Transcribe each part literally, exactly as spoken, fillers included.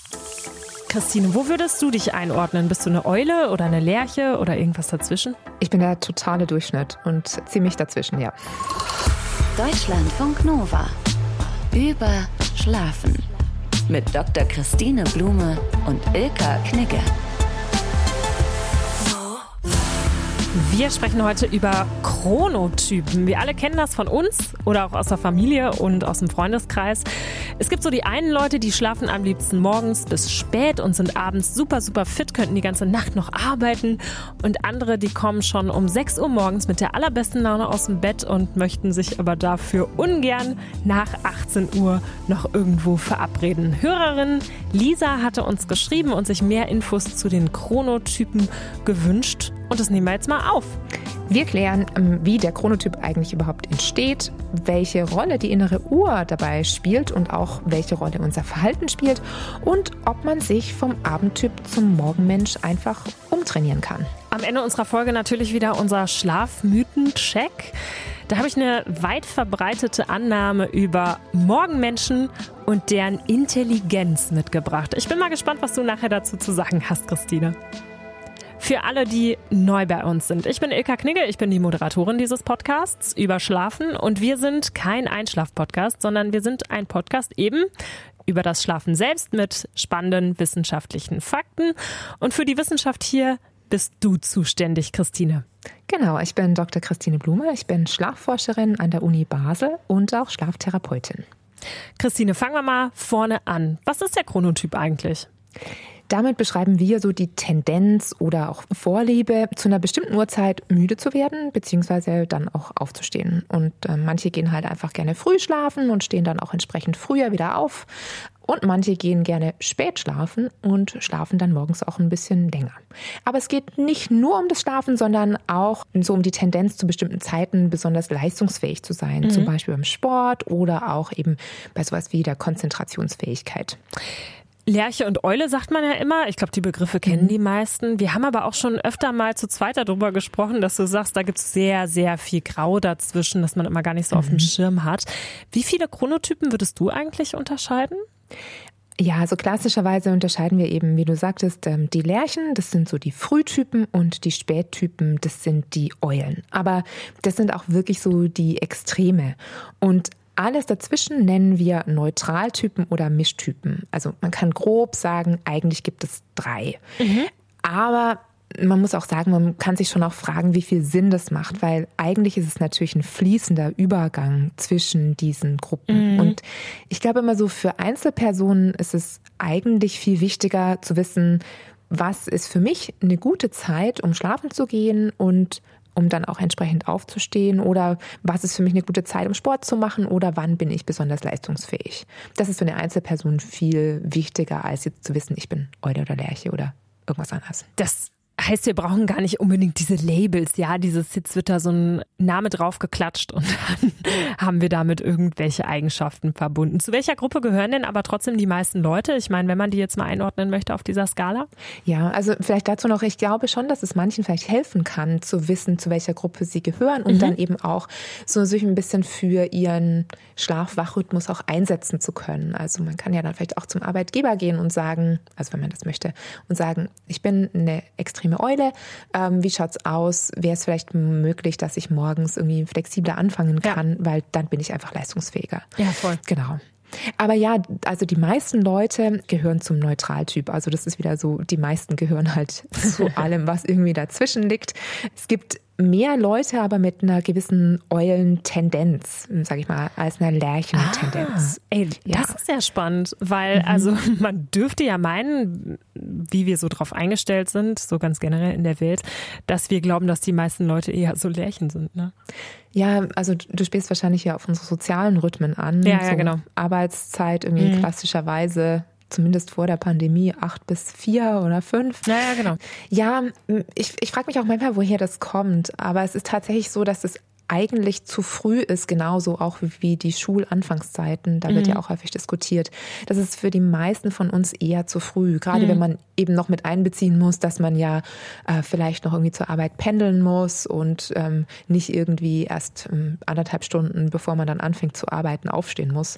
Christine, wo würdest du dich einordnen? Bist du eine Eule oder eine Lerche oder irgendwas dazwischen? Ich bin der totale Durchschnitt und ziemlich dazwischen, ja. Deutschlandfunk Nova. Über Schlafen. Mit Doktor Christine Blume und Ilka Knigge. Wir sprechen heute über Chronotypen. Wir alle kennen das von uns oder auch aus der Familie und aus dem Freundeskreis. Es gibt so die einen Leute, die schlafen am liebsten morgens bis spät und sind abends super, super fit, könnten die ganze Nacht noch arbeiten. Und andere, die kommen schon um sechs Uhr morgens mit der allerbesten Laune aus dem Bett und möchten sich aber dafür ungern nach achtzehn Uhr noch irgendwo verabreden. Hörerin Lisa hatte uns geschrieben und sich mehr Infos zu den Chronotypen gewünscht. Und das nehmen wir jetzt mal auf. Wir klären, wie der Chronotyp eigentlich überhaupt entsteht, welche Rolle die innere Uhr dabei spielt und auch welche Rolle unser Verhalten spielt und ob man sich vom Abendtyp zum Morgenmensch einfach umtrainieren kann. Am Ende unserer Folge natürlich wieder unser Schlafmythen-Check. Da habe ich eine weit verbreitete Annahme über Morgenmenschen und deren Intelligenz mitgebracht. Ich bin mal gespannt, was du nachher dazu zu sagen hast, Christine. Für alle, die neu bei uns sind. Ich bin Ilka Knigge, ich bin die Moderatorin dieses Podcasts über Schlafen und wir sind kein Einschlaf-Podcast, sondern wir sind ein Podcast eben über das Schlafen selbst mit spannenden wissenschaftlichen Fakten. Und für die Wissenschaft hier bist du zuständig, Christine. Genau, ich bin Doktor Christine Blume, ich bin Schlafforscherin an der Uni Basel und auch Schlaftherapeutin. Christine, fangen wir mal vorne an. Was ist der Chronotyp eigentlich? Damit beschreiben wir so die Tendenz oder auch Vorliebe, zu einer bestimmten Uhrzeit müde zu werden, beziehungsweise dann auch aufzustehen. Und äh, manche gehen halt einfach gerne früh schlafen und stehen dann auch entsprechend früher wieder auf. Und manche gehen gerne spät schlafen und schlafen dann morgens auch ein bisschen länger. Aber es geht nicht nur um das Schlafen, sondern auch so um die Tendenz, zu bestimmten Zeiten besonders leistungsfähig zu sein. Mhm. Zum Beispiel beim Sport oder auch eben bei sowas wie der Konzentrationsfähigkeit. Lerche und Eule sagt man ja immer. Ich glaube, die Begriffe kennen mhm. die meisten. Wir haben aber auch schon öfter mal zu zweit darüber gesprochen, dass du sagst, da gibt es sehr, sehr viel Grau dazwischen, dass man immer gar nicht so mhm. auf dem Schirm hat. Wie viele Chronotypen würdest du eigentlich unterscheiden? Ja, also klassischerweise unterscheiden wir eben, wie du sagtest, die Lerchen, das sind so die Frühtypen und die Spättypen, das sind die Eulen. Aber das sind auch wirklich so die Extreme. Und alles dazwischen nennen wir Neutraltypen oder Mischtypen. Also man kann grob sagen, eigentlich gibt es drei. Mhm. Aber man muss auch sagen, man kann sich schon auch fragen, wie viel Sinn das macht, weil eigentlich ist es natürlich ein fließender Übergang zwischen diesen Gruppen. Mhm. Und ich glaube immer so, für Einzelpersonen ist es eigentlich viel wichtiger zu wissen, was ist für mich eine gute Zeit, um schlafen zu gehen und um dann auch entsprechend aufzustehen, oder was ist für mich eine gute Zeit, um Sport zu machen, oder wann bin ich besonders leistungsfähig. Das ist für eine Einzelperson viel wichtiger, als jetzt zu wissen, ich bin Eule oder Lerche oder irgendwas anderes. Das heißt, wir brauchen gar nicht unbedingt diese Labels, ja, dieses, jetzt wird da so ein Name drauf geklatscht und dann haben wir damit irgendwelche Eigenschaften verbunden. Zu welcher Gruppe gehören denn aber trotzdem die meisten Leute? Ich meine, wenn man die jetzt mal einordnen möchte auf dieser Skala? Ja, also vielleicht dazu noch, ich glaube schon, dass es manchen vielleicht helfen kann, zu wissen, zu welcher Gruppe sie gehören und mhm. dann eben auch so sich ein bisschen für ihren Schlaf-Wach-Rhythmus auch einsetzen zu können. Also man kann ja dann vielleicht auch zum Arbeitgeber gehen und sagen, also wenn man das möchte, und sagen, ich bin eine extrem Eule. Ähm, wie schaut's aus? Wäre es vielleicht möglich, dass ich morgens irgendwie flexibler anfangen kann, ja. weil dann bin ich einfach leistungsfähiger. Ja, voll. Genau. Aber ja, also die meisten Leute gehören zum Neutraltyp. Also das ist wieder so, die meisten gehören halt zu allem, was irgendwie dazwischen liegt. Es gibt mehr Leute aber mit einer gewissen Eulentendenz, sag ich mal, als einer Lerchentendenz. Ah, ey, ja. Das ist ja spannend, weil mhm. also man dürfte ja meinen, wie wir so drauf eingestellt sind, so ganz generell in der Welt, dass wir glauben, dass die meisten Leute eher so Lerchen sind, ne? Ja, also du spielst wahrscheinlich ja auf unsere sozialen Rhythmen an. Ja, so ja, genau. Arbeitszeit irgendwie mhm. klassischerweise, zumindest vor der Pandemie, acht bis vier oder fünf. Ja, ja, genau. Ja, ich, ich frage mich auch manchmal, woher das kommt. Aber es ist tatsächlich so, dass es eigentlich zu früh ist, genauso auch wie die Schulanfangszeiten. Da wird mhm. ja auch häufig diskutiert. Das ist für die meisten von uns eher zu früh. Gerade mhm. wenn man eben noch mit einbeziehen muss, dass man ja äh, vielleicht noch irgendwie zur Arbeit pendeln muss und ähm, nicht irgendwie erst ähm, anderthalb Stunden, bevor man dann anfängt zu arbeiten, aufstehen muss. Ja.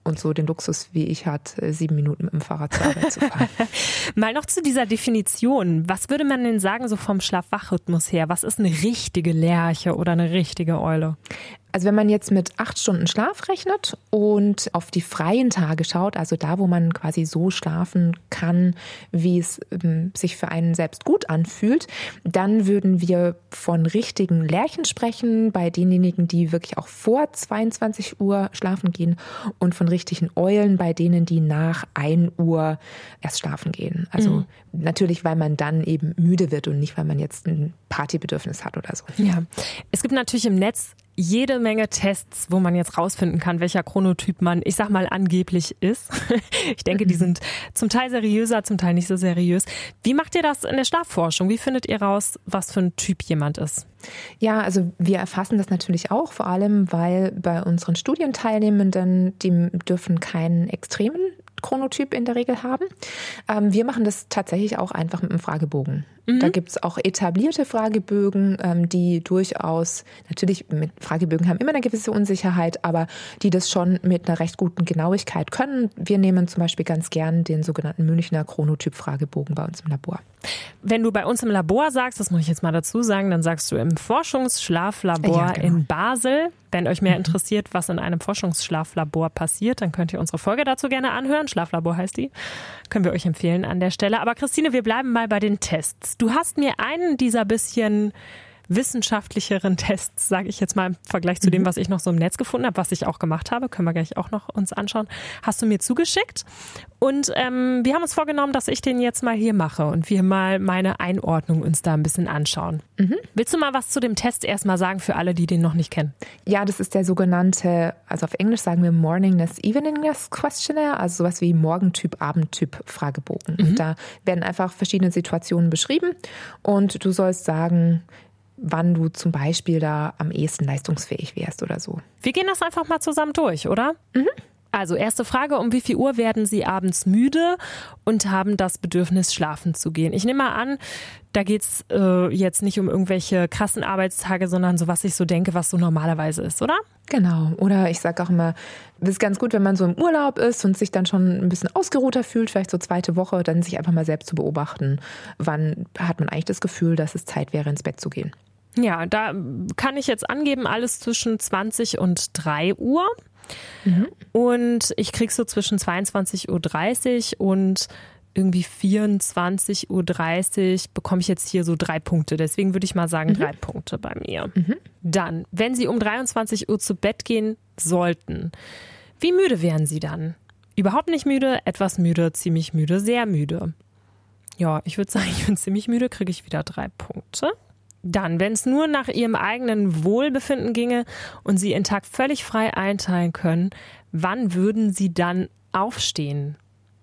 und so den Luxus wie ich hat, sieben Minuten mit dem Fahrrad zur Arbeit zu fahren. Mal noch zu dieser Definition. Was würde man denn sagen, so vom Schlaf-Wach-Rhythmus her? Was ist eine richtige Lerche oder eine richtige Eule? Also wenn man jetzt mit acht Stunden Schlaf rechnet und auf die freien Tage schaut, also da, wo man quasi so schlafen kann, wie es ähm, sich für einen selbst gut anfühlt, dann würden wir von richtigen Lerchen sprechen, bei denjenigen, die wirklich auch vor zweiundzwanzig Uhr schlafen gehen, und von richtigen Eulen bei denen, die nach ein Uhr erst schlafen gehen. Also mhm. natürlich, weil man dann eben müde wird und nicht, weil man jetzt ein Partybedürfnis hat oder so. Ja, es gibt natürlich im Netz jede Menge Tests, wo man jetzt rausfinden kann, welcher Chronotyp man, ich sag mal, angeblich ist. Ich denke, die sind zum Teil seriöser, zum Teil nicht so seriös. Wie macht ihr das in der Schlafforschung? Wie findet ihr raus, was für ein Typ jemand ist? Ja, also wir erfassen das natürlich auch, vor allem, weil bei unseren Studienteilnehmenden, die dürfen keinen extremen Chronotyp in der Regel haben. Ähm, wir machen das tatsächlich auch einfach mit einem Fragebogen. Mhm. Da gibt es auch etablierte Fragebögen, ähm, die durchaus, natürlich mit Fragebögen haben immer eine gewisse Unsicherheit, aber die das schon mit einer recht guten Genauigkeit können. Wir nehmen zum Beispiel ganz gern den sogenannten Münchner Chronotyp-Fragebogen bei uns im Labor. Wenn du bei uns im Labor sagst, das muss ich jetzt mal dazu sagen, dann sagst du im Forschungsschlaflabor ja, genau. in Basel. Wenn euch mehr interessiert, was in einem Forschungsschlaflabor passiert, dann könnt ihr unsere Folge dazu gerne anhören. Schlaflabor heißt die. Können wir euch empfehlen an der Stelle. Aber Christine, wir bleiben mal bei den Tests. Du hast mir einen dieser bisschen wissenschaftlicheren Tests, sage ich jetzt mal im Vergleich zu dem, was ich noch so im Netz gefunden habe, was ich auch gemacht habe, können wir gleich auch noch uns anschauen, hast du mir zugeschickt. Und ähm, wir haben uns vorgenommen, dass ich den jetzt mal hier mache und wir mal meine Einordnung uns da ein bisschen anschauen. Mhm. Willst du mal was zu dem Test erstmal sagen für alle, die den noch nicht kennen? Ja, das ist der sogenannte, also auf Englisch sagen wir Morningness Eveningness Questionnaire, also sowas wie Morgentyp, Abendtyp Fragebogen. Mhm. Und da werden einfach verschiedene Situationen beschrieben und du sollst sagen, wann du zum Beispiel da am ehesten leistungsfähig wärst oder so. Wir gehen das einfach mal zusammen durch, oder? Mhm. Also erste Frage, um wie viel Uhr werden Sie abends müde und haben das Bedürfnis, schlafen zu gehen? Ich nehme mal an, da geht es äh, jetzt nicht um irgendwelche krassen Arbeitstage, sondern so, was ich so denke, was so normalerweise ist, oder? Genau. Oder ich sage auch immer, es ist ganz gut, wenn man so im Urlaub ist und sich dann schon ein bisschen ausgeruhter fühlt, vielleicht so zweite Woche, dann sich einfach mal selbst zu beobachten, wann hat man eigentlich das Gefühl, dass es Zeit wäre, ins Bett zu gehen. Ja, da kann ich jetzt angeben, alles zwischen zwanzig und drei Uhr. Mhm. Und ich krieg so zwischen zweiundzwanzig Uhr dreißig und irgendwie vierundzwanzig Uhr dreißig bekomme ich jetzt hier so drei Punkte. Deswegen würde ich mal sagen, mhm. drei Punkte bei mir. Mhm. Dann, wenn Sie um dreiundzwanzig Uhr zu Bett gehen sollten, wie müde wären Sie dann? Überhaupt nicht müde, etwas müde, ziemlich müde, sehr müde. Ja, ich würde sagen, ich bin ziemlich müde, kriege ich wieder drei Punkte. Dann, wenn es nur nach Ihrem eigenen Wohlbefinden ginge und Sie Ihren Tag völlig frei einteilen können, wann würden Sie dann aufstehen?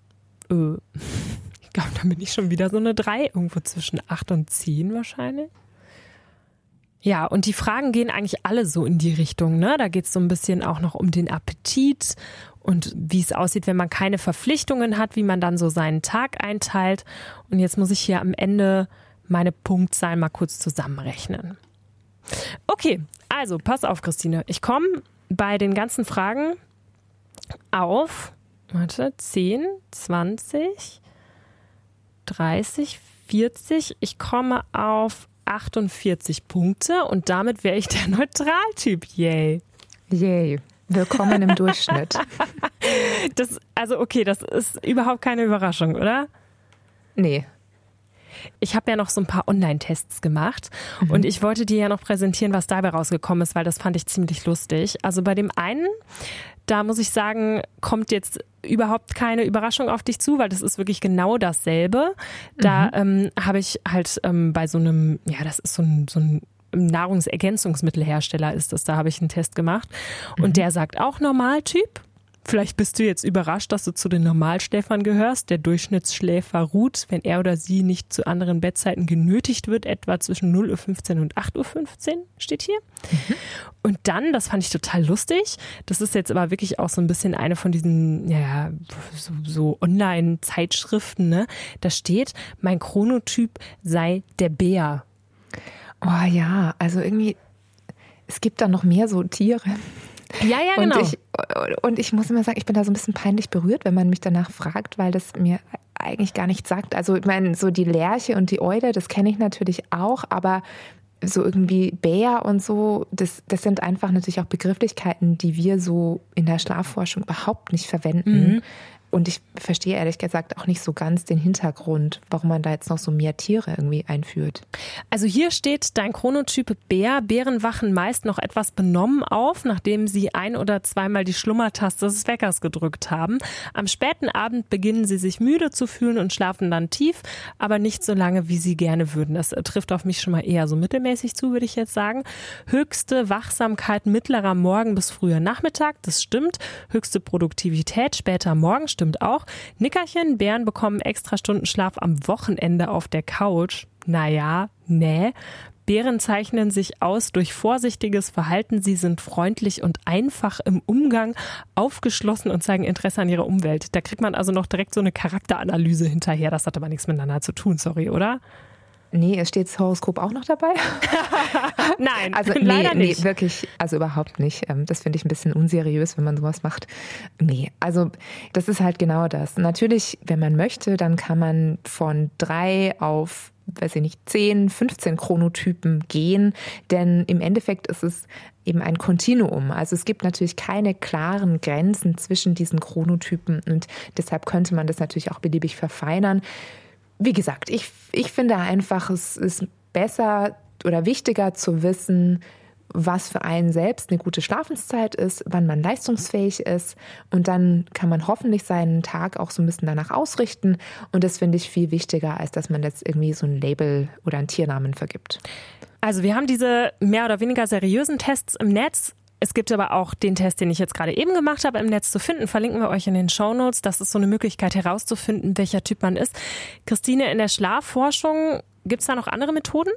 Äh, ich glaube, da bin ich schon wieder so eine drei, irgendwo zwischen acht und zehn wahrscheinlich. Ja, und die Fragen gehen eigentlich alle so in die Richtung, ne? Da geht es so ein bisschen auch noch um den Appetit und wie es aussieht, wenn man keine Verpflichtungen hat, wie man dann so seinen Tag einteilt. Und jetzt muss ich hier am Ende meine Punktzahl mal kurz zusammenrechnen. Okay, also pass auf, Christine. Ich komme bei den ganzen Fragen auf, warte, zehn, zwanzig, dreißig, vierzig. Ich komme auf achtundvierzig Punkte und damit wäre ich der Neutraltyp. Yay. Yay. Willkommen im Durchschnitt. Das, also okay, das ist überhaupt keine Überraschung, oder? Nee. Ich habe ja noch so ein paar Online-Tests gemacht mhm. und ich wollte dir ja noch präsentieren, was dabei rausgekommen ist, weil das fand ich ziemlich lustig. Also bei dem einen, da muss ich sagen, kommt jetzt überhaupt keine Überraschung auf dich zu, weil das ist wirklich genau dasselbe. Da mhm. ähm, habe ich halt ähm, bei so einem, ja, das ist so ein, so ein Nahrungsergänzungsmittelhersteller ist das, da habe ich einen Test gemacht und mhm. der sagt auch Normaltyp. Vielleicht bist du jetzt überrascht, dass du zu den Normalschläfern gehörst. Der Durchschnittsschläfer ruht, wenn er oder sie nicht zu anderen Bettzeiten genötigt wird, etwa zwischen null Uhr fünfzehn und acht Uhr fünfzehn, steht hier. Mhm. Und dann, das fand ich total lustig, das ist jetzt aber wirklich auch so ein bisschen eine von diesen ja, so, so Online-Zeitschriften, ne? Da steht, mein Chronotyp sei der Bär. Oh ja, also irgendwie, es gibt da noch mehr so Tiere. Ja, ja, genau. Und ich, und ich muss immer sagen, ich bin da so ein bisschen peinlich berührt, wenn man mich danach fragt, weil das mir eigentlich gar nichts sagt. Also ich meine, so die Lerche und die Eule, das kenne ich natürlich auch, aber so irgendwie Bär und so, das, das sind einfach natürlich auch Begrifflichkeiten, die wir so in der Schlafforschung überhaupt nicht verwenden. Mhm. Und ich verstehe ehrlich gesagt auch nicht so ganz den Hintergrund, warum man da jetzt noch so mehr Tiere irgendwie einführt. Also hier steht dein Chronotyp Bär. Bären wachen meist noch etwas benommen auf, nachdem sie ein- oder zweimal die Schlummertaste des Weckers gedrückt haben. Am späten Abend beginnen sie sich müde zu fühlen und schlafen dann tief, aber nicht so lange, wie sie gerne würden. Das trifft auf mich schon mal eher so mittelmäßig zu, würde ich jetzt sagen. Höchste Wachsamkeit mittlerer Morgen bis früher Nachmittag, das stimmt. Höchste Produktivität später Morgen, stimmt auch. Nickerchen, Bären bekommen extra Stunden Schlaf am Wochenende auf der Couch. Naja, nee. Bären zeichnen sich aus durch vorsichtiges Verhalten. Sie sind freundlich und einfach im Umgang, aufgeschlossen und zeigen Interesse an ihrer Umwelt. Da kriegt man also noch direkt so eine Charakteranalyse hinterher. Das hat aber nichts miteinander zu tun, sorry, oder? Nee, steht das Horoskop auch noch dabei? Nein, also, nee, leider nicht. Nee, wirklich, also überhaupt nicht. Das finde ich ein bisschen unseriös, wenn man sowas macht. Nee, also das ist halt genau das. Natürlich, wenn man möchte, dann kann man von drei auf, weiß ich nicht, zehn, fünfzehn Chronotypen gehen. Denn im Endeffekt ist es eben ein Kontinuum. Also es gibt natürlich keine klaren Grenzen zwischen diesen Chronotypen und deshalb könnte man das natürlich auch beliebig verfeinern. Wie gesagt, ich, ich finde einfach, es ist besser oder wichtiger zu wissen, was für einen selbst eine gute Schlafenszeit ist, wann man leistungsfähig ist. Und dann kann man hoffentlich seinen Tag auch so ein bisschen danach ausrichten. Und das finde ich viel wichtiger, als dass man jetzt irgendwie so ein Label oder einen Tiernamen vergibt. Also wir haben diese mehr oder weniger seriösen Tests im Netz. Es gibt aber auch den Test, den ich jetzt gerade eben gemacht habe, im Netz zu finden. Verlinken wir euch in den Shownotes. Das ist so eine Möglichkeit herauszufinden, welcher Typ man ist. Christine, in der Schlafforschung, gibt es da noch andere Methoden?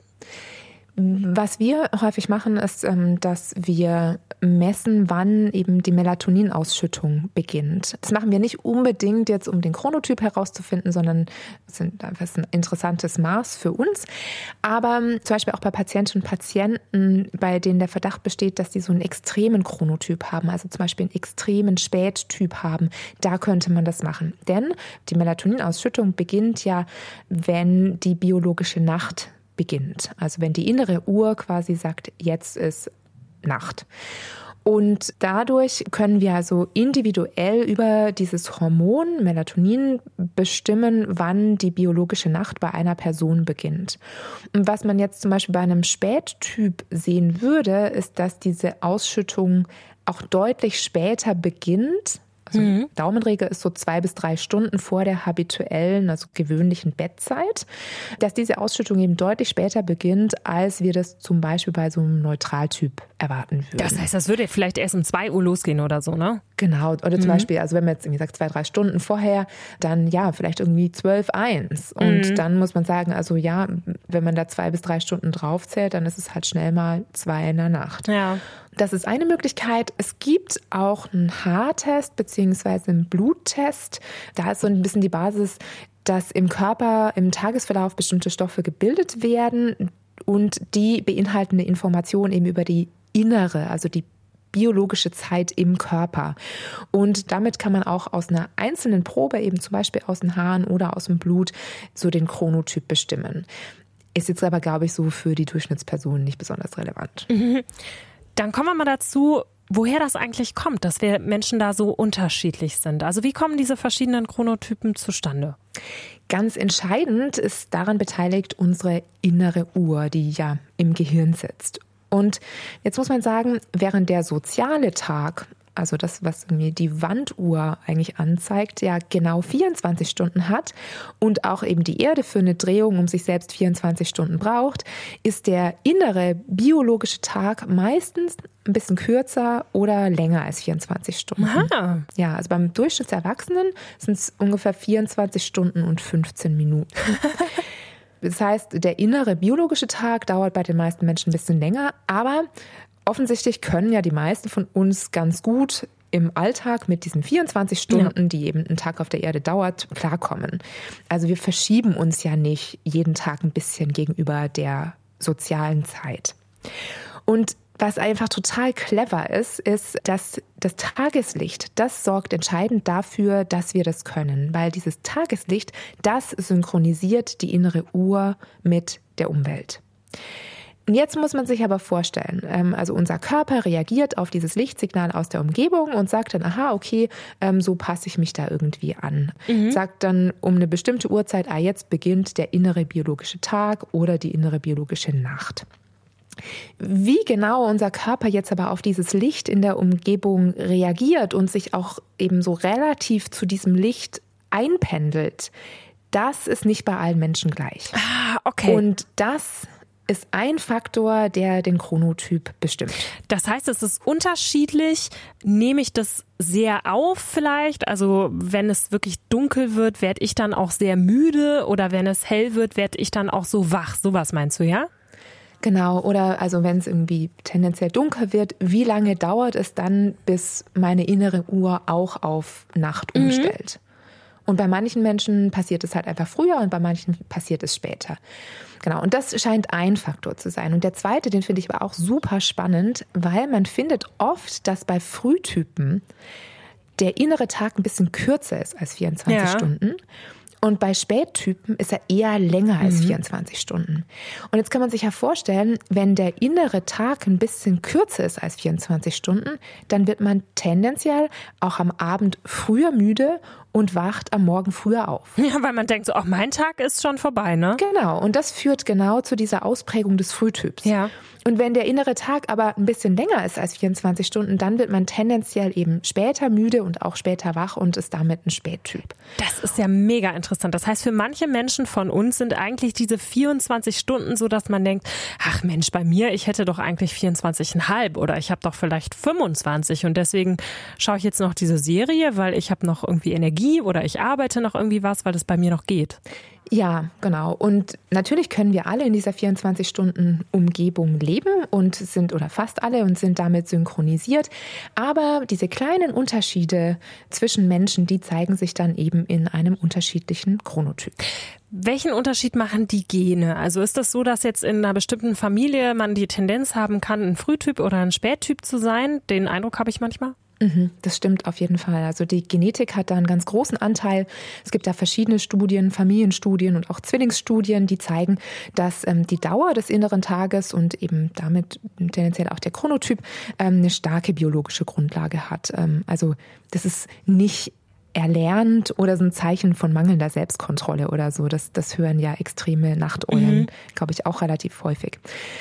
Was wir häufig machen, ist, dass wir messen, wann eben die Melatoninausschüttung beginnt. Das machen wir nicht unbedingt jetzt, um den Chronotyp herauszufinden, sondern das ist ein interessantes Maß für uns. Aber zum Beispiel auch bei Patientinnen und Patienten, bei denen der Verdacht besteht, dass sie so einen extremen Chronotyp haben, also zum Beispiel einen extremen Spättyp haben, da könnte man das machen. Denn die Melatoninausschüttung beginnt ja, wenn die biologische Nacht beginnt. Also wenn die innere Uhr quasi sagt, jetzt ist Nacht. Und dadurch können wir also individuell über dieses Hormon Melatonin bestimmen, wann die biologische Nacht bei einer Person beginnt. Und was man jetzt zum Beispiel bei einem Spättyp sehen würde, ist, dass diese Ausschüttung auch deutlich später beginnt. Also mhm. Daumenregel ist so zwei bis drei Stunden vor der habituellen, also gewöhnlichen Bettzeit, dass diese Ausschüttung eben deutlich später beginnt, als wir das zum Beispiel bei so einem Neutraltyp erwarten würden. Das heißt, das würde vielleicht erst um zwei Uhr losgehen oder so, ne? Genau. Oder zum mhm. Beispiel, also wenn man jetzt irgendwie sagt, zwei, drei Stunden vorher, dann ja, vielleicht irgendwie zwölf, eins. Und mhm. dann muss man sagen, also ja, wenn man da zwei bis drei Stunden draufzählt, dann ist es halt schnell mal zwei in der Nacht. Ja. Das ist eine Möglichkeit. Es gibt auch einen Haartest beziehungsweise einen Bluttest. Da ist so ein bisschen die Basis, dass im Körper im Tagesverlauf bestimmte Stoffe gebildet werden und die beinhalten eine Information eben über die innere, also die biologische Zeit im Körper. Und damit kann man auch aus einer einzelnen Probe, eben zum Beispiel aus den Haaren oder aus dem Blut, so den Chronotyp bestimmen. Ist jetzt aber, glaube ich, so für die Durchschnittsperson nicht besonders relevant. Mhm. Dann kommen wir mal dazu, woher das eigentlich kommt, dass wir Menschen da so unterschiedlich sind. Also wie kommen diese verschiedenen Chronotypen zustande? Ganz entscheidend ist daran beteiligt unsere innere Uhr, die ja im Gehirn sitzt. Und jetzt muss man sagen, während der soziale Tag, also das, was irgendwie die Wanduhr eigentlich anzeigt, ja genau vierundzwanzig Stunden hat und auch eben die Erde für eine Drehung um sich selbst vierundzwanzig Stunden braucht, ist der innere biologische Tag meistens ein bisschen kürzer oder länger als vierundzwanzig Stunden. Aha. Ja, also beim Durchschnittserwachsenen sind es ungefähr vierundzwanzig Stunden und fünfzehn Minuten. Das heißt, der innere biologische Tag dauert bei den meisten Menschen ein bisschen länger, aber offensichtlich können ja die meisten von uns ganz gut im Alltag mit diesen vierundzwanzig Stunden, ja. die eben ein Tag auf der Erde dauert, klarkommen. Also wir verschieben uns ja nicht jeden Tag ein bisschen gegenüber der sozialen Zeit. Und was einfach total clever ist, ist, dass das Tageslicht, das sorgt entscheidend dafür, dass wir das können. Weil dieses Tageslicht, das synchronisiert die innere Uhr mit der Umwelt. Und jetzt muss man sich aber vorstellen, also unser Körper reagiert auf dieses Lichtsignal aus der Umgebung und sagt dann, aha, okay, so passe ich mich da irgendwie an. Mhm. Sagt dann um eine bestimmte Uhrzeit, ah, jetzt beginnt der innere biologische Tag oder die innere biologische Nacht. Wie genau unser Körper jetzt aber auf dieses Licht in der Umgebung reagiert und sich auch eben so relativ zu diesem Licht einpendelt, das ist nicht bei allen Menschen gleich. Ah, okay. Und das ist ein Faktor, der den Chronotyp bestimmt. Das heißt, es ist unterschiedlich. Nehme ich das sehr auf vielleicht? Also wenn es wirklich dunkel wird, werde ich dann auch sehr müde? Oder wenn es hell wird, werde ich dann auch so wach? Sowas meinst du, ja? Genau, oder also wenn es irgendwie tendenziell dunkel wird, wie lange dauert es dann, bis meine innere Uhr auch auf Nacht umstellt? Mhm. Und bei manchen Menschen passiert es halt einfach früher und bei manchen passiert es später. Genau, und das scheint ein Faktor zu sein. Und der zweite, den finde ich aber auch super spannend, weil man findet oft, dass bei Frühtypen der innere Tag ein bisschen kürzer ist als vierundzwanzig ja. Stunden. Und bei Spättypen ist er eher länger als mhm. vierundzwanzig Stunden. Und jetzt kann man sich ja vorstellen, wenn der innere Tag ein bisschen kürzer ist als vierundzwanzig Stunden, dann wird man tendenziell auch am Abend früher müde und wacht am Morgen früher auf. Ja, weil man denkt so, auch mein Tag ist schon vorbei, ne? Genau, und das führt genau zu dieser Ausprägung des Frühtyps. Ja. Und wenn der innere Tag aber ein bisschen länger ist als vierundzwanzig Stunden, dann wird man tendenziell eben später müde und auch später wach und ist damit ein Spättyp. Das ist ja mega interessant. Das heißt, für manche Menschen von uns sind eigentlich diese vierundzwanzig Stunden so, dass man denkt, ach Mensch, bei mir, ich hätte doch eigentlich vierundzwanzig Komma fünf oder ich habe doch vielleicht fünfundzwanzig und deswegen schaue ich jetzt noch diese Serie, weil ich habe noch irgendwie Energie oder ich arbeite noch irgendwie was, weil das bei mir noch geht. Ja, genau. Und natürlich können wir alle in dieser vierundzwanzig Stunden Umgebung leben und sind, oder fast alle, und sind damit synchronisiert. Aber diese kleinen Unterschiede zwischen Menschen, die zeigen sich dann eben in einem unterschiedlichen Chronotyp. Welchen Unterschied machen die Gene? Also ist das so, dass jetzt in einer bestimmten Familie man die Tendenz haben kann, ein Frühtyp oder ein Spättyp zu sein? Den Eindruck habe ich manchmal. Das stimmt auf jeden Fall. Also die Genetik hat da einen ganz großen Anteil. Es gibt da verschiedene Studien, Familienstudien und auch Zwillingsstudien, die zeigen, dass ähm, die Dauer des inneren Tages und eben damit tendenziell auch der Chronotyp ähm, eine starke biologische Grundlage hat. Ähm, also das ist nicht erlernt oder so ein Zeichen von mangelnder Selbstkontrolle oder so. Das, das hören ja extreme Nachteulen, mhm. glaube ich, auch relativ häufig.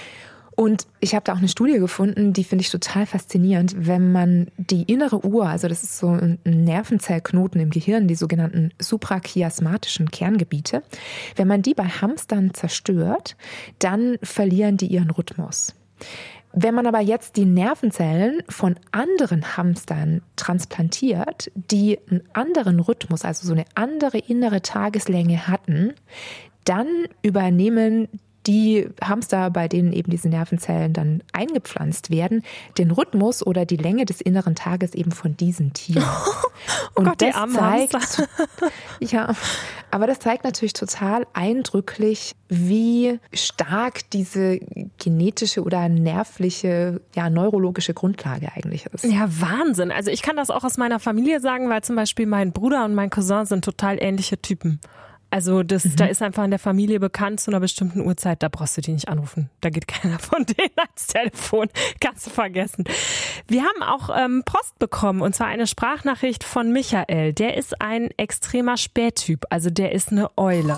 Und ich habe da auch eine Studie gefunden, die finde ich total faszinierend, wenn man die innere Uhr, also das ist so ein Nervenzellknoten im Gehirn, die sogenannten suprachiasmatischen Kerngebiete, wenn man die bei Hamstern zerstört, dann verlieren die ihren Rhythmus. Wenn man aber jetzt die Nervenzellen von anderen Hamstern transplantiert, die einen anderen Rhythmus, also so eine andere innere Tageslänge hatten, dann übernehmen die Hamster, bei denen eben diese Nervenzellen dann eingepflanzt werden, den Rhythmus oder die Länge des inneren Tages eben von diesen Tieren. Oh Und Gott, das die armen zeigt, Hamster. ja, aber das zeigt natürlich total eindrücklich, wie stark diese genetische oder nervliche, ja, neurologische Grundlage eigentlich ist. Ja, Wahnsinn. Also ich kann das auch aus meiner Familie sagen, weil zum Beispiel mein Bruder und mein Cousin sind total ähnliche Typen. Also das, mhm. da ist einfach in der Familie bekannt zu einer bestimmten Uhrzeit, da brauchst du die nicht anrufen. Da geht keiner von denen ans Telefon, kannst du vergessen. Wir haben auch ähm, Post bekommen, und zwar eine Sprachnachricht von Michael. Der ist ein extremer Spättyp, also der ist eine Eule.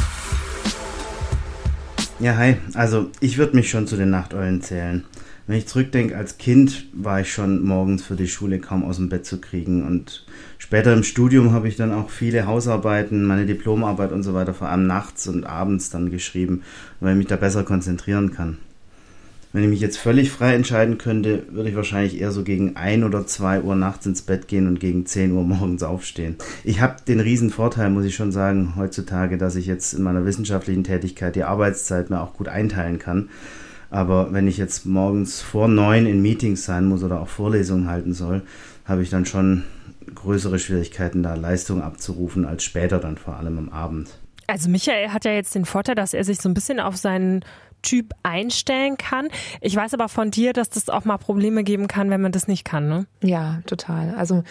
Ja, hi. Also ich würde mich schon zu den Nachteulen zählen. Wenn ich zurückdenke, als Kind war ich schon morgens für die Schule kaum aus dem Bett zu kriegen, und später im Studium habe ich dann auch viele Hausarbeiten, meine Diplomarbeit und so weiter, vor allem nachts und abends dann geschrieben, weil ich mich da besser konzentrieren kann. Wenn ich mich jetzt völlig frei entscheiden könnte, würde ich wahrscheinlich eher so gegen ein oder zwei Uhr nachts ins Bett gehen und gegen zehn Uhr morgens aufstehen. Ich habe den riesen Vorteil, muss ich schon sagen, heutzutage, dass ich jetzt in meiner wissenschaftlichen Tätigkeit die Arbeitszeit mir auch gut einteilen kann. Aber wenn ich jetzt morgens vor neun in Meetings sein muss oder auch Vorlesungen halten soll, habe ich dann schon größere Schwierigkeiten, da Leistung abzurufen, als später dann vor allem am Abend. Also Michael hat ja jetzt den Vorteil, dass er sich so ein bisschen auf seinen Typ einstellen kann. Ich weiß aber von dir, dass das auch mal Probleme geben kann, wenn man das nicht kann, ne? Ja, total. Also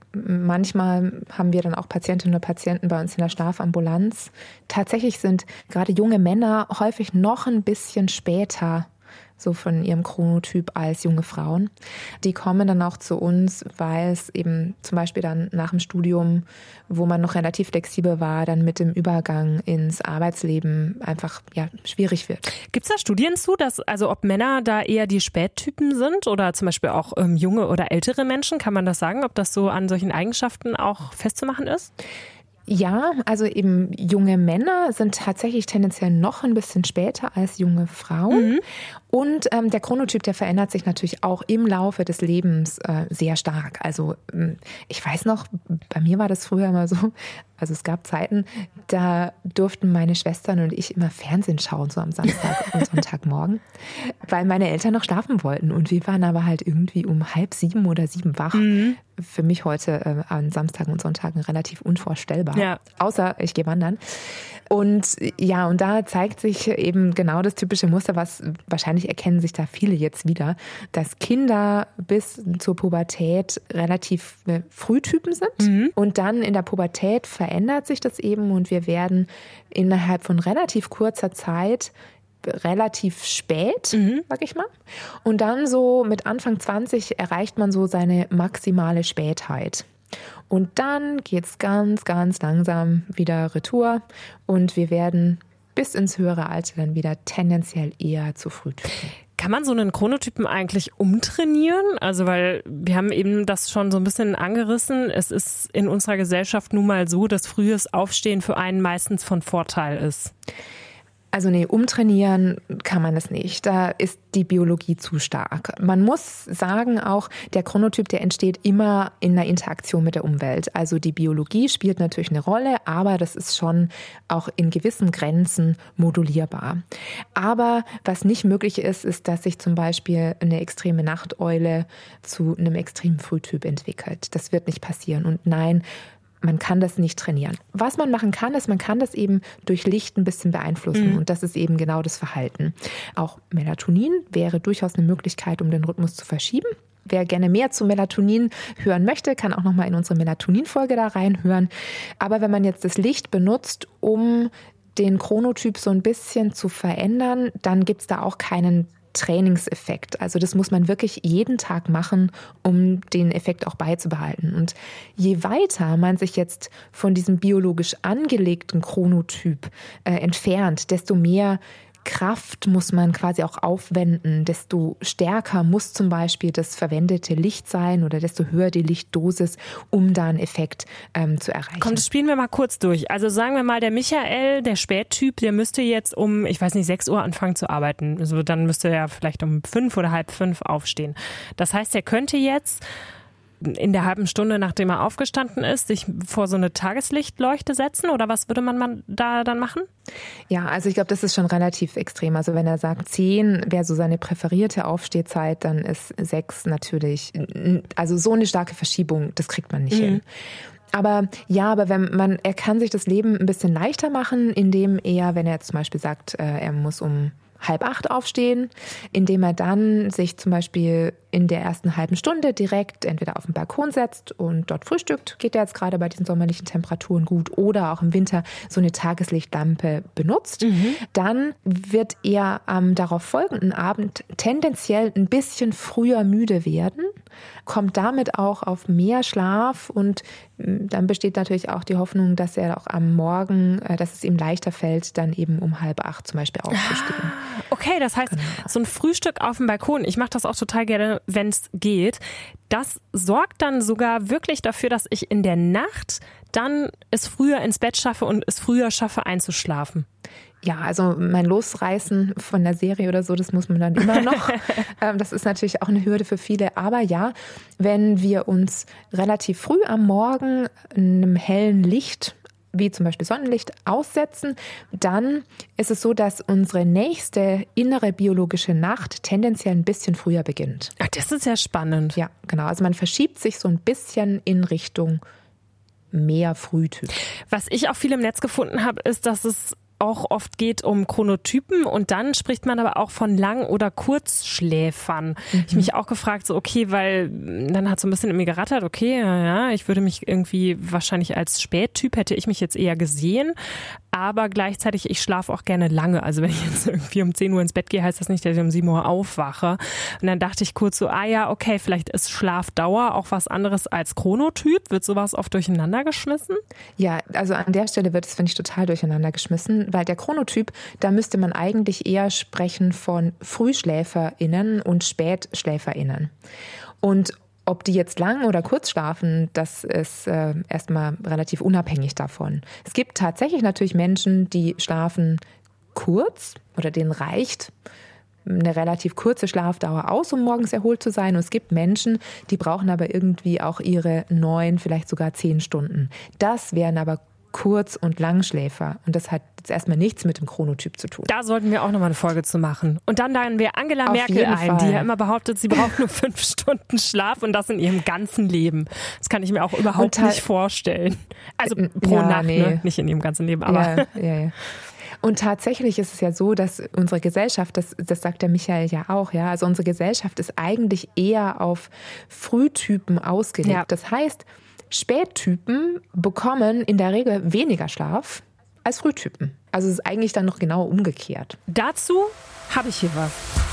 manchmal haben wir dann auch Patientinnen oder Patienten bei uns in der Schlafambulanz. Tatsächlich sind gerade junge Männer häufig noch ein bisschen später so von ihrem Chronotyp als junge Frauen. Die kommen dann auch zu uns, weil es eben zum Beispiel dann nach dem Studium, wo man noch relativ flexibel war, dann mit dem Übergang ins Arbeitsleben einfach ja schwierig wird. Gibt es da Studien zu, dass also ob Männer da eher die Spättypen sind oder zum Beispiel auch ähm, junge oder ältere Menschen? Kann man das sagen, ob das so an solchen Eigenschaften auch festzumachen ist? Ja, also eben junge Männer sind tatsächlich tendenziell noch ein bisschen später als junge Frauen. Mhm. Und ähm, der Chronotyp, der verändert sich natürlich auch im Laufe des Lebens äh, sehr stark. Also ich weiß noch, bei mir war das früher immer so, also es gab Zeiten, da durften meine Schwestern und ich immer Fernsehen schauen, so am Samstag und Sonntagmorgen, weil meine Eltern noch schlafen wollten. Und wir waren aber halt irgendwie um halb sieben oder sieben wach. Mhm. Für mich heute äh, an Samstagen und Sonntagen relativ unvorstellbar. Ja. Außer ich gehe wandern. Und ja, und da zeigt sich eben genau das typische Muster, was wahrscheinlich erkennen sich da viele jetzt wieder, dass Kinder bis zur Pubertät relativ Frühtypen sind. Mhm. Und dann in der Pubertät verändert sich das eben und wir werden innerhalb von relativ kurzer Zeit relativ spät, mhm. sag ich mal. Und dann so mit Anfang zwanzig erreicht man so seine maximale Spätheit. Und dann geht's ganz, ganz langsam wieder retour und wir werden bis ins höhere Alter dann wieder tendenziell eher zu Frühtypen. Kann man so einen Chronotypen eigentlich umtrainieren? Also weil wir haben eben das schon so ein bisschen angerissen. Es ist in unserer Gesellschaft nun mal so, dass frühes Aufstehen für einen meistens von Vorteil ist. Also nee, umtrainieren kann man es nicht. Da ist die Biologie zu stark. Man muss sagen auch, der Chronotyp, der entsteht immer in der Interaktion mit der Umwelt. Also die Biologie spielt natürlich eine Rolle, aber das ist schon auch in gewissen Grenzen modulierbar. Aber was nicht möglich ist, ist, dass sich zum Beispiel eine extreme Nachteule zu einem extremen Frühtyp entwickelt. Das wird nicht passieren. Und nein, man kann das nicht trainieren. Was man machen kann, ist, man kann das eben durch Licht ein bisschen beeinflussen. Mhm. Und das ist eben genau das Verhalten. Auch Melatonin wäre durchaus eine Möglichkeit, um den Rhythmus zu verschieben. Wer gerne mehr zu Melatonin hören möchte, kann auch nochmal in unsere Melatonin-Folge da reinhören. Aber wenn man jetzt das Licht benutzt, um den Chronotyp so ein bisschen zu verändern, dann gibt es da auch keinen Trainingseffekt. Also das muss man wirklich jeden Tag machen, um den Effekt auch beizubehalten. Und je weiter man sich jetzt von diesem biologisch angelegten Chronotyp äh, entfernt, desto mehr Kraft muss man quasi auch aufwenden, desto stärker muss zum Beispiel das verwendete Licht sein oder desto höher die Lichtdosis, um da einen Effekt ähm, zu erreichen. Komm, das spielen wir mal kurz durch. Also sagen wir mal, der Michael, der Spättyp, der müsste jetzt um, ich weiß nicht, sechs Uhr anfangen zu arbeiten. Also dann müsste er vielleicht um fünf oder halb fünf aufstehen. Das heißt, er könnte jetzt in der halben Stunde, nachdem er aufgestanden ist, sich vor so eine Tageslichtleuchte setzen? Oder was würde man da dann machen? Ja, also ich glaube, das ist schon relativ extrem. Also wenn er sagt, zehn wäre so seine präferierte Aufstehzeit, dann ist sechs natürlich, also so eine starke Verschiebung, das kriegt man nicht mhm. hin. Aber ja, aber wenn man, er kann sich das Leben ein bisschen leichter machen, indem er, wenn er jetzt zum Beispiel sagt, er muss um halb acht aufstehen, indem er dann sich zum Beispiel in der ersten halben Stunde direkt entweder auf den Balkon setzt und dort frühstückt, geht er jetzt gerade bei diesen sommerlichen Temperaturen gut, oder auch im Winter so eine Tageslichtlampe benutzt. Mhm. Dann wird er am darauf folgenden Abend tendenziell ein bisschen früher müde werden, kommt damit auch auf mehr Schlaf und dann besteht natürlich auch die Hoffnung, dass er auch am Morgen, dass es ihm leichter fällt, dann eben um halb acht zum Beispiel aufzustehen. Okay, das heißt, genau. So ein Frühstück auf dem Balkon, ich mache das auch total gerne, wenn es geht, das sorgt dann sogar wirklich dafür, dass ich in der Nacht dann es früher ins Bett schaffe und es früher schaffe einzuschlafen. Ja, also mein Losreißen von der Serie oder so, das muss man dann immer noch. Das ist natürlich auch eine Hürde für viele. Aber ja, wenn wir uns relativ früh am Morgen einem hellen Licht, wie zum Beispiel Sonnenlicht, aussetzen, dann ist es so, dass unsere nächste innere biologische Nacht tendenziell ein bisschen früher beginnt. Ach, das ist ja spannend. Ja, genau. Also man verschiebt sich so ein bisschen in Richtung mehr Frühtyp. Was ich auch viel im Netz gefunden habe, ist, dass es auch oft geht um Chronotypen und dann spricht man aber auch von Lang- oder Kurzschläfern. Mhm. Ich mich auch gefragt, so okay, weil dann hat so ein bisschen in mir gerattert, okay, ja, ich würde mich irgendwie wahrscheinlich als Spättyp hätte ich mich jetzt eher gesehen, aber gleichzeitig, ich schlafe auch gerne lange. Also wenn ich jetzt irgendwie um zehn Uhr ins Bett gehe, heißt das nicht, dass ich um sieben Uhr aufwache. Und dann dachte ich kurz so, ah ja, okay, vielleicht ist Schlafdauer auch was anderes als Chronotyp. Wird sowas oft durcheinander geschmissen? Ja, also an der Stelle wird es, finde ich, total durcheinander geschmissen, weil der Chronotyp, da müsste man eigentlich eher sprechen von FrühschläferInnen und SpätschläferInnen. Und ob die jetzt lang oder kurz schlafen, das ist äh, erstmal relativ unabhängig davon. Es gibt tatsächlich natürlich Menschen, die schlafen kurz oder denen reicht eine relativ kurze Schlafdauer aus, um morgens erholt zu sein. Und es gibt Menschen, die brauchen aber irgendwie auch ihre neun, vielleicht sogar zehn Stunden. Das wären aber Kurz- und Langschläfer. Und das hat jetzt erstmal nichts mit dem Chronotyp zu tun. Da sollten wir auch nochmal eine Folge zu machen. Und dann laden wir Angela Auf Merkel ein, Fall. die ja immer behauptet, sie braucht nur fünf Stunden Schlaf und das in ihrem ganzen Leben. Das kann ich mir auch überhaupt nicht vorstellen. Also pro ja, Nacht, nee. ne? Nicht in ihrem ganzen Leben, aber... Ja, ja, ja. Und tatsächlich ist es ja so, dass unsere Gesellschaft, das, das sagt der Michael ja auch, ja, also unsere Gesellschaft ist eigentlich eher auf Frühtypen ausgelegt. Ja. Das heißt, Spättypen bekommen in der Regel weniger Schlaf als Frühtypen. Also es ist eigentlich dann noch genau umgekehrt. Dazu habe ich hier was.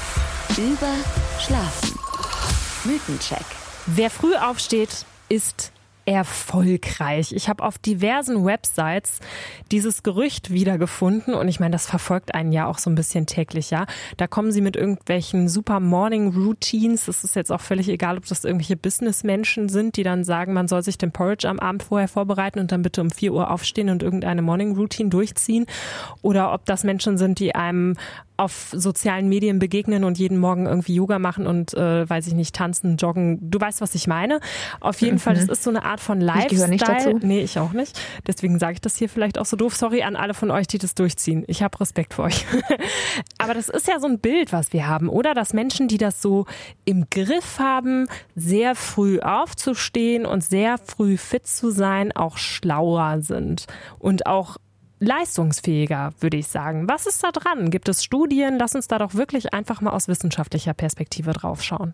Über Schlafen. Mythencheck. Wer früh aufsteht, ist erfolgreich. Ich habe auf diversen Websites dieses Gerücht wiedergefunden und ich meine, das verfolgt einen ja auch so ein bisschen täglich, ja. Da kommen sie mit irgendwelchen super Morning Routines. Es ist jetzt auch völlig egal, ob das irgendwelche Businessmenschen sind, die dann sagen, man soll sich den Porridge am Abend vorher vorbereiten und dann bitte um vier Uhr aufstehen und irgendeine Morning Routine durchziehen. Oder ob das Menschen sind, die einem auf sozialen Medien begegnen und jeden Morgen irgendwie Yoga machen und, äh, weiß ich nicht, tanzen, joggen. Du weißt, was ich meine. Auf jeden mhm. Fall, das ist so eine Art von Lifestyle. Ich gehöre nicht dazu. Nee, ich auch nicht. Deswegen sage ich das hier vielleicht auch so doof. Sorry an alle von euch, die das durchziehen. Ich habe Respekt vor euch. Aber das ist ja so ein Bild, was wir haben, oder? Dass Menschen, die das so im Griff haben, sehr früh aufzustehen und sehr früh fit zu sein, auch schlauer sind und auch leistungsfähiger, würde ich sagen. Was ist da dran? Gibt es Studien? Lass uns da doch wirklich einfach mal aus wissenschaftlicher Perspektive drauf schauen.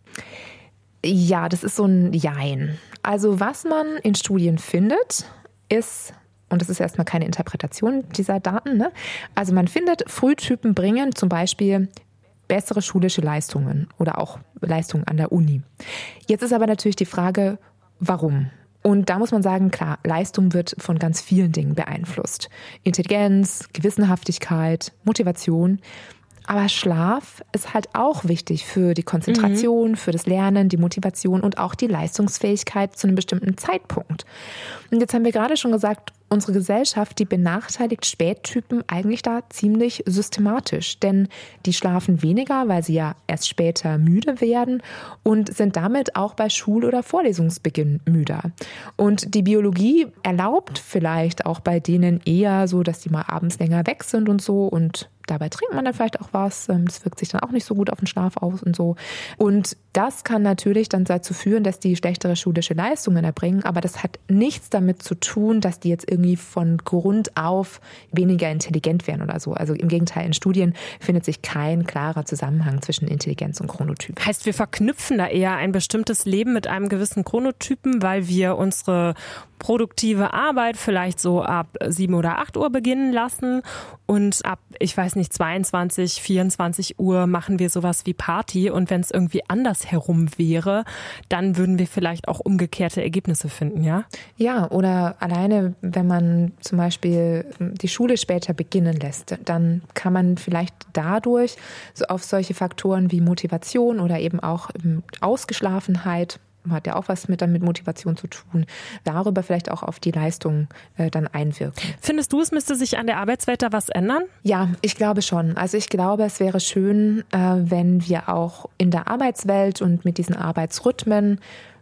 Ja, das ist so ein Jein. Also was man in Studien findet, ist, und das ist erstmal keine Interpretation dieser Daten, ne? Also man findet, Frühtypen bringen zum Beispiel bessere schulische Leistungen oder auch Leistungen an der Uni. Jetzt ist aber natürlich die Frage, warum? Und da muss man sagen, klar, Leistung wird von ganz vielen Dingen beeinflusst. Intelligenz, Gewissenhaftigkeit, Motivation. Aber Schlaf ist halt auch wichtig für die Konzentration, mhm. für das Lernen, die Motivation und auch die Leistungsfähigkeit zu einem bestimmten Zeitpunkt. Und jetzt haben wir gerade schon gesagt, unsere Gesellschaft, die benachteiligt Spättypen eigentlich da ziemlich systematisch. Denn die schlafen weniger, weil sie ja erst später müde werden und sind damit auch bei Schul- oder Vorlesungsbeginn müder. Und die Biologie erlaubt vielleicht auch bei denen eher so, dass die mal abends länger weg sind und so und dabei trinkt man dann vielleicht auch was. Das wirkt sich dann auch nicht so gut auf den Schlaf aus und so. Und das kann natürlich dann dazu führen, dass die schlechtere schulische Leistungen erbringen. Aber das hat nichts damit zu tun, dass die jetzt irgendwie von Grund auf weniger intelligent werden oder so. Also im Gegenteil, in Studien findet sich kein klarer Zusammenhang zwischen Intelligenz und Chronotyp. Heißt, wir verknüpfen da eher ein bestimmtes Leben mit einem gewissen Chronotypen, weil wir unsere produktive Arbeit vielleicht so ab sieben oder acht Uhr beginnen lassen und ab, ich weiß nicht, zweiundzwanzig, vierundzwanzig Uhr machen wir sowas wie Party und wenn es irgendwie andersherum wäre, dann würden wir vielleicht auch umgekehrte Ergebnisse finden, ja? Ja, oder alleine, wenn man zum Beispiel die Schule später beginnen lässt, dann kann man vielleicht dadurch so auf solche Faktoren wie Motivation oder eben auch Ausgeschlafenheit, hat ja auch was mit, dann mit Motivation zu tun, darüber vielleicht auch auf die Leistung äh, dann einwirken. Findest du, es müsste sich an der Arbeitswelt da was ändern? Ja, ich glaube schon. Also ich glaube, es wäre schön, äh, wenn wir auch in der Arbeitswelt und mit diesen Arbeitsrhythmen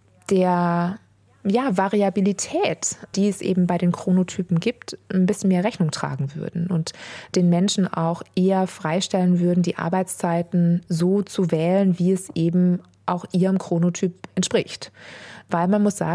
der ja, Variabilität, die es eben bei den Chronotypen gibt, ein bisschen mehr Rechnung tragen würden und den Menschen auch eher freistellen würden, die Arbeitszeiten so zu wählen, wie es eben auch ihrem Chronotyp entspricht. Weil man muss sagen,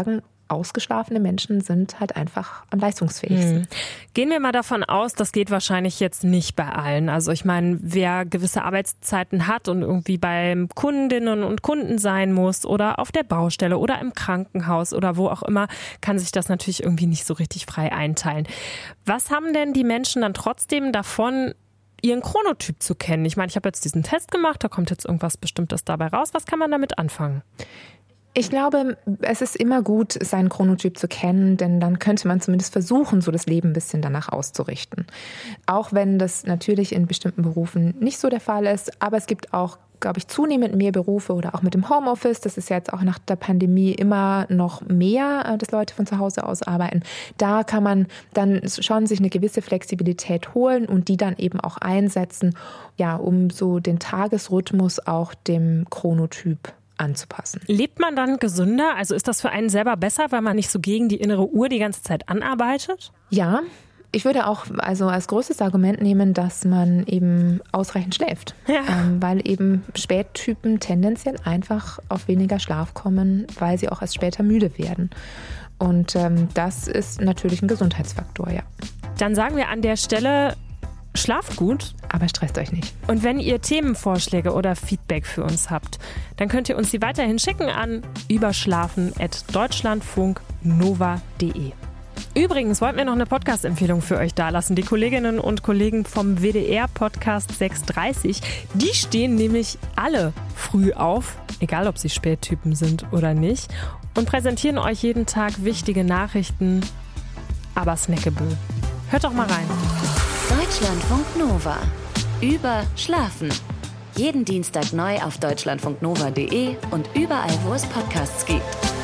ausgeschlafene Menschen sind halt einfach am leistungsfähigsten. Hm. Gehen wir mal davon aus, das geht wahrscheinlich jetzt nicht bei allen. Also ich meine, wer gewisse Arbeitszeiten hat und irgendwie beim Kundinnen und Kunden sein muss oder auf der Baustelle oder im Krankenhaus oder wo auch immer, kann sich das natürlich irgendwie nicht so richtig frei einteilen. Was haben denn die Menschen dann trotzdem davon, ihren Chronotyp zu kennen? Ich meine, ich habe jetzt diesen Test gemacht, da kommt jetzt irgendwas Bestimmtes dabei raus. Was kann man damit anfangen? Ich glaube, es ist immer gut, seinen Chronotyp zu kennen, denn dann könnte man zumindest versuchen, so das Leben ein bisschen danach auszurichten. Auch wenn das natürlich in bestimmten Berufen nicht so der Fall ist, aber es gibt auch, glaube ich, zunehmend mehr Berufe oder auch mit dem Homeoffice. Das ist ja jetzt auch nach der Pandemie immer noch mehr, dass Leute von zu Hause aus arbeiten. Da kann man dann schon sich eine gewisse Flexibilität holen und die dann eben auch einsetzen, ja, um so den Tagesrhythmus auch dem Chronotyp anzupassen. Lebt man dann gesünder? Also ist das für einen selber besser, weil man nicht so gegen die innere Uhr die ganze Zeit anarbeitet? Ja. Ich würde auch also als größtes Argument nehmen, dass man eben ausreichend schläft, ja. ähm, weil eben Spättypen tendenziell einfach auf weniger Schlaf kommen, weil sie auch erst später müde werden. Und ähm, das ist natürlich ein Gesundheitsfaktor, ja. Dann sagen wir an der Stelle, schlaft gut. Aber stresst euch nicht. Und wenn ihr Themenvorschläge oder Feedback für uns habt, dann könnt ihr uns die weiterhin schicken an überschlafen at deutschlandfunk nova punkt de. Übrigens wollten wir noch eine Podcast-Empfehlung für euch dalassen. Die Kolleginnen und Kollegen vom W D R-Podcast sechs dreißig, die stehen nämlich alle früh auf, egal ob sie Spättypen sind oder nicht, und präsentieren euch jeden Tag wichtige Nachrichten, aber snackable. Hört doch mal rein. Deutschlandfunk Nova. Überschlafen. Jeden Dienstag neu auf deutschlandfunknova punkt de und überall, wo es Podcasts gibt.